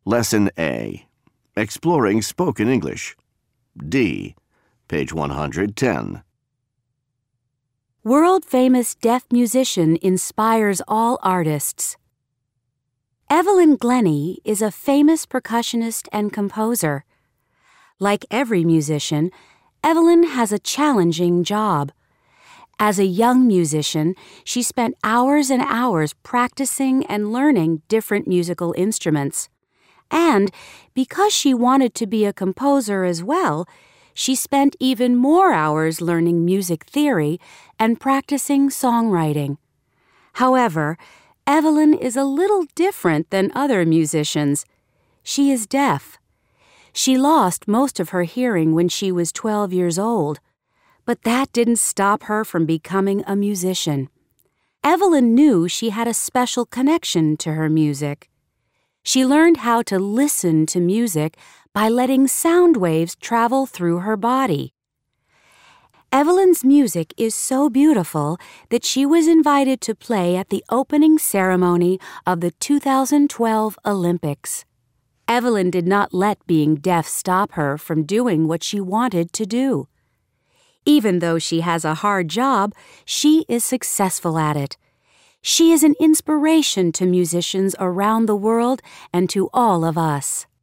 Lesson A. Exploring Spoken English. D. Page 110. World-famous deaf musician inspires all artists. Evelyn Glennie is a famous percussionist and composer. Like every musician, Evelyn has a challenging job. As a young musician, she spent hours and hours practicing and learning different musical instruments. And because she wanted to be a composer as well, she spent even more hours learning music theory and practicing songwriting. However, Evelyn is a little different than other musicians. She is deaf. She lost most of her hearing when she was 12 years old, but that didn't stop her from becoming a musician. Evelyn knew she had a special connection to her music. She learned how to listen to music by letting sound waves travel through her body. Evelyn's music is so beautiful that she was invited to play at the opening ceremony of the 2012 Olympics. Evelyn did not let being deaf stop her from doing what she wanted to do. Even though she has a hard job, she is successful at it. She is an inspiration to musicians around the world and to all of us.